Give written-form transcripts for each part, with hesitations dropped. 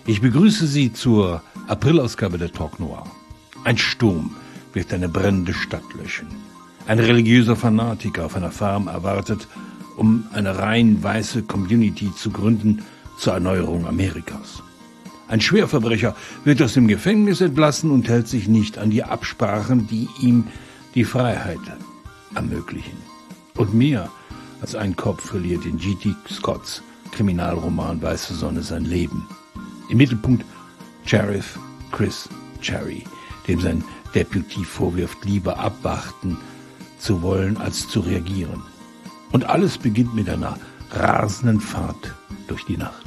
Ich begrüße Sie zur Aprilausgabe der Talk Noir. Ein Sturm wird eine brennende Stadt löschen. Ein religiöser Fanatiker auf einer Farm erwartet, um eine rein weiße Community zu gründen zur Erneuerung Amerikas. Ein Schwerverbrecher wird aus dem Gefängnis entlassen und hält sich nicht an die Absprachen, die ihm die Freiheit ermöglichen. Und mehr als ein Kopf verliert in G.T. Scotts Kriminalroman Weiße Sonne sein Leben. Im Mittelpunkt Sheriff Chris Cherry, dem sein Deputy vorwirft, lieber abwarten zu wollen, als zu reagieren. Und alles beginnt mit einer rasenden Fahrt durch die Nacht.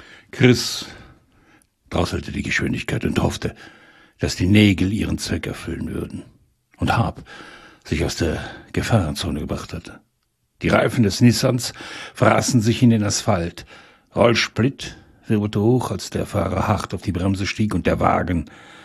Chris drosselte die Geschwindigkeit und hoffte, dass die Nägel ihren Zweck erfüllen würden. Und Harp sich aus der Gefahrenzone gebracht hatte. Die Reifen des Nissans fraßen sich in den Asphalt. Rollsplit wirbelte hoch, als der Fahrer hart auf die Bremse stieg und der Wagen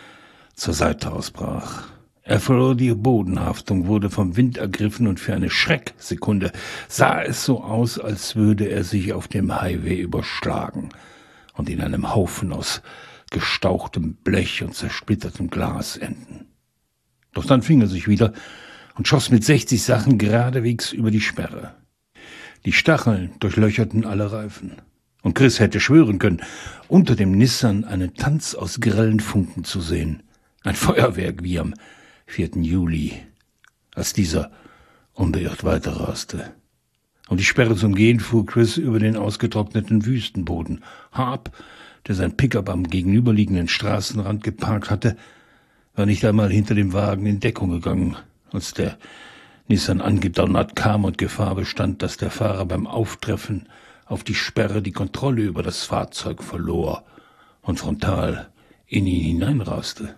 zur Seite ausbrach. Er verlor die Bodenhaftung, wurde vom Wind ergriffen und für eine Schrecksekunde sah es so aus, als würde er sich auf dem Highway überschlagen und in einem Haufen aus gestauchtem Blech und zersplittertem Glas enden. Doch dann fing er sich wieder und schoss mit 60 Sachen geradewegs über die Sperre. Die Stacheln durchlöcherten alle Reifen. Und Chris hätte schwören können, unter dem Nissan einen Tanz aus grellen Funken zu sehen. Ein Feuerwerk wie am 4. Juli, als dieser unbeirrt weiterraste. Um die Sperre zu umgehen, fuhr Chris über den ausgetrockneten Wüstenboden. Harp, der sein Pickup am gegenüberliegenden Straßenrand geparkt hatte, war nicht einmal hinter dem Wagen in Deckung gegangen, als der Nissan angedonnert kam und Gefahr bestand, dass der Fahrer beim Auftreffen auf die Sperre die Kontrolle über das Fahrzeug verlor und frontal in ihn hineinraste.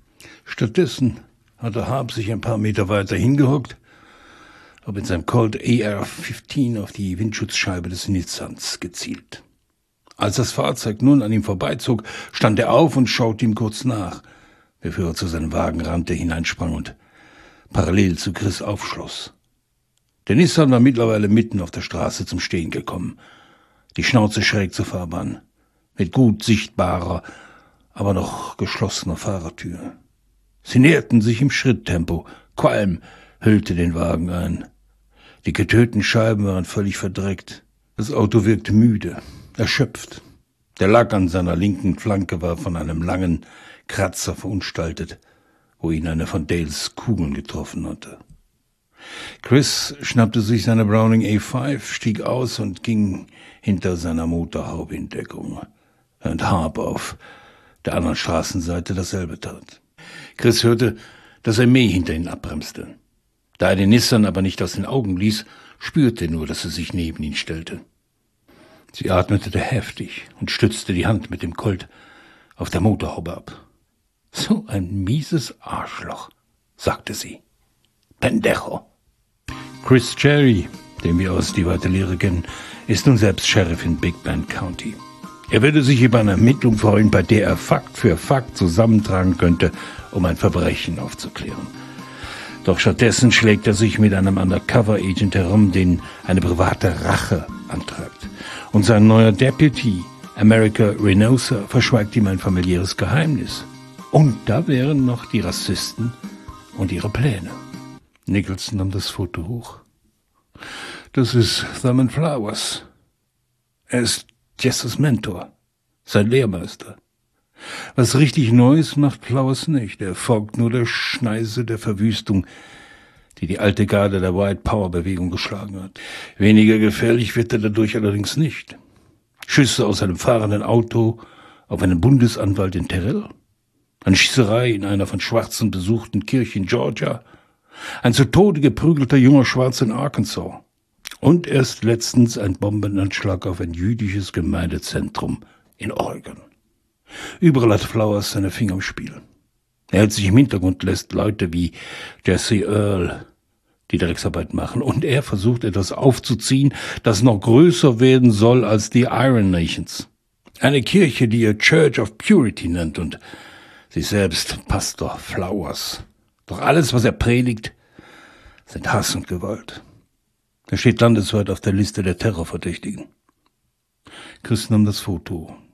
Stattdessen hatte Harp sich ein paar Meter weiter hingehockt und mit seinem Colt AR-15 auf die Windschutzscheibe des Nissans gezielt. Als das Fahrzeug nun an ihm vorbeizog, stand er auf und schaute ihm kurz nach, bevor er zu seinem Wagen rannte, hineinsprang und parallel zu Chris aufschloss. Der Nissan war mittlerweile mitten auf der Straße zum Stehen gekommen, die Schnauze schräg zur Fahrbahn, mit gut sichtbarer, aber noch geschlossener Fahrertür. Sie näherten sich im Schritttempo, Qualm hüllte den Wagen ein. Die getönten Scheiben waren völlig verdreckt. Das Auto wirkte müde, erschöpft. Der Lack an seiner linken Flanke war von einem langen Kratzer verunstaltet, wo ihn eine von Dales Kugeln getroffen hatte. Chris schnappte sich seine Browning A5, stieg aus und ging hinter seiner Motorhaube in Deckung, während Harp auf der anderen Straßenseite dasselbe tat. Chris hörte, dass May hinter ihn abbremste. Da er den Nissan aber nicht aus den Augen ließ, spürte er nur, dass sie sich neben ihn stellte. Sie atmete heftig und stützte die Hand mit dem Colt auf der Motorhaube ab. »So ein mieses Arschloch«, sagte sie. »Pendejo.« Chris Cherry, den wir aus Die weite Lehre kennen, ist nun selbst Sheriff in Big Bend County. Er würde sich über eine Ermittlung freuen, bei der er Fakt für Fakt zusammentragen könnte, um ein Verbrechen aufzuklären. Doch stattdessen schlägt er sich mit einem Undercover-Agent herum, den eine private Rache antreibt. Und sein neuer Deputy, America Reynosa, verschweigt ihm ein familiäres Geheimnis. Und da wären noch die Rassisten und ihre Pläne. Nicholson nahm das Foto hoch. Das ist Thurman Flowers. Er ist Jessers Mentor, sein Lehrmeister. Was richtig Neues macht Flowers nicht. Er folgt nur der Schneise der Verwüstung, die die alte Garde der White Power Bewegung geschlagen hat. Weniger gefährlich wird er dadurch allerdings nicht. Schüsse aus einem fahrenden Auto auf einen Bundesanwalt in Terrell, eine Schießerei in einer von Schwarzen besuchten Kirche in Georgia, ein zu Tode geprügelter junger Schwarzer in Arkansas und erst letztens ein Bombenanschlag auf ein jüdisches Gemeindezentrum in Oregon. Überall hat Flowers seine Finger im Spiel. Er hält sich im Hintergrund, lässt Leute wie Jesse Earl die Drecksarbeit machen und er versucht etwas aufzuziehen, das noch größer werden soll als die Iron Nations. Eine Kirche, die er Church of Purity nennt und sich selbst Pastor Flowers. Doch alles, was er predigt, sind Hass und Gewalt. Er steht landesweit auf der Liste der Terrorverdächtigen. Chris nahm das Foto.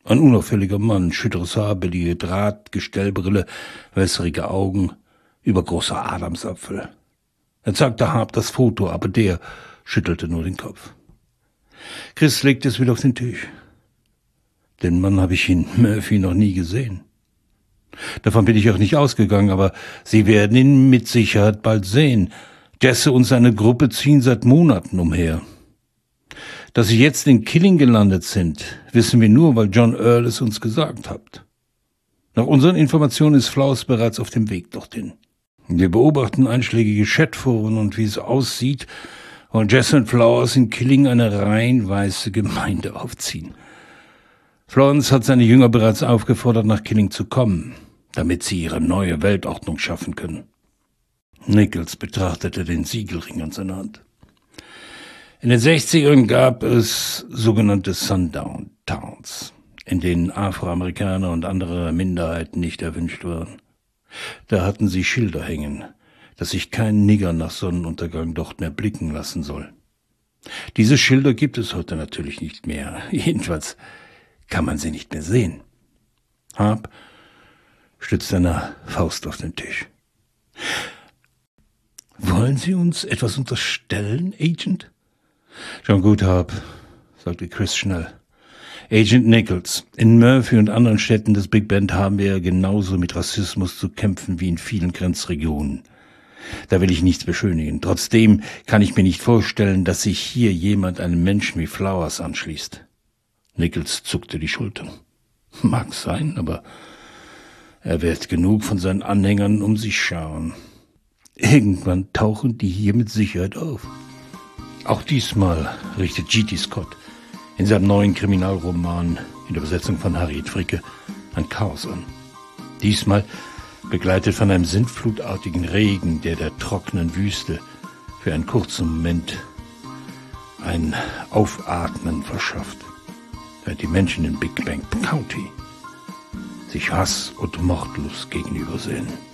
Ein unauffälliger Mann, schütteres Haar, billige Drahtgestellbrille, wässrige Augen, übergroßer Adamsapfel. Er zeigte Harp das Foto, aber der schüttelte nur den Kopf. Chris legte es wieder auf den Tisch. Den Mann habe ich in Murphy noch nie gesehen. Davon bin ich auch nicht ausgegangen, aber Sie werden ihn mit Sicherheit bald sehen. Jesse und seine Gruppe ziehen seit Monaten umher. Dass Sie jetzt in Killing gelandet sind, wissen wir nur, weil John Earl es uns gesagt hat. Nach unseren Informationen ist Flowers bereits auf dem Weg dorthin. Wir beobachten einschlägige Chatforen und wie es aussieht, wollen Jesse und Flowers in Killing eine rein weiße Gemeinde aufziehen. Florence hat seine Jünger bereits aufgefordert, nach Killing zu kommen, damit sie ihre neue Weltordnung schaffen können. Nichols betrachtete den Siegelring an seiner Hand. In den 60ern gab es sogenannte Sundown Towns, in denen Afroamerikaner und andere Minderheiten nicht erwünscht waren. Da hatten sie Schilder hängen, dass sich kein Nigger nach Sonnenuntergang dort mehr blicken lassen soll. Diese Schilder gibt es heute natürlich nicht mehr, jedenfalls kann man sie nicht mehr sehen. Harp stützte eine Faust auf den Tisch. Wollen Sie uns etwas unterstellen, Agent? Schon gut, Harp, sagte Chris schnell. Agent Nichols, in Murphy und anderen Städten des Big Bend haben wir genauso mit Rassismus zu kämpfen wie in vielen Grenzregionen. Da will ich nichts beschönigen. Trotzdem kann ich mir nicht vorstellen, dass sich hier jemand einem Menschen wie Flowers anschließt. Nichols zuckte die Schultern. Mag sein, aber er wird genug von seinen Anhängern um sich scharen. Irgendwann tauchen die hier mit Sicherheit auf. Auch diesmal richtet G.T. Scott in seinem neuen Kriminalroman in der Übersetzung von Harriet Fricke ein Chaos an. Diesmal begleitet von einem sintflutartigen Regen, der trockenen Wüste für einen kurzen Moment ein Aufatmen verschafft, während die Menschen in Big Bend County sich Hass und Mordlust gegenübersehen.